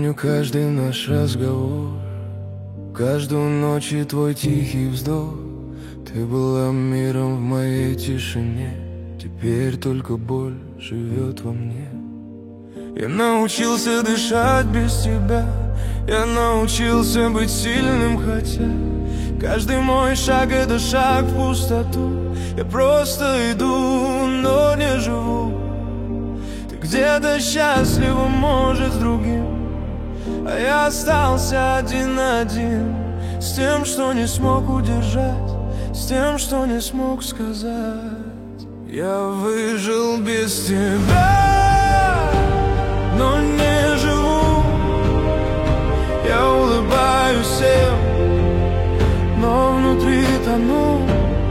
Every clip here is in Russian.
помню каждый наш разговор, каждую ночь и твой тихий вздох. Ты была миром в моей тишине, теперь только боль живет во мне. Я научился дышать без тебя, я научился быть сильным, хотя каждый мой шаг — это шаг в пустоту. Я просто иду, но не живу. Ты где-то счастлива, может, с другим, а я остался один на один с тем, что не смог удержать, с тем, что не смог сказать. Я выжил без тебя, но не живу. Я улыбаюсь всем, но внутри тону.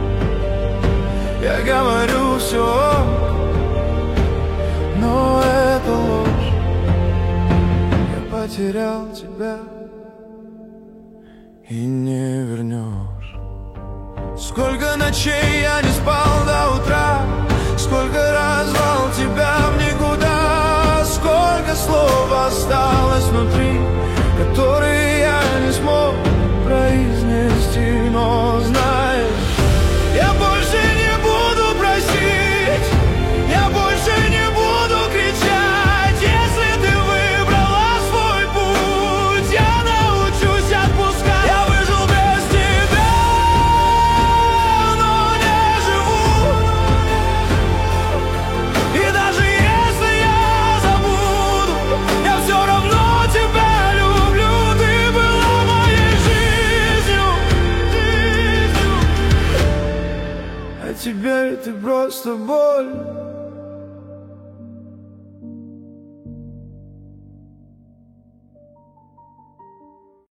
Я говорю все, но это ложь. Я потерял тебя и не вернешь. Сколько ночей я не спал до утра, сколько раз звал тебя в никуда, сколько слов осталось внутри, которые я не смог произнести. Но знаешь, я больше не буду просить, я больше не буду кричать. Если ты выбрала свой путь, я научусь отпускать. Я выжил без тебя, но не живу. И даже если я забуду, я все равно тебя люблю. Ты была моей жизнью, а теперь ты просто боль.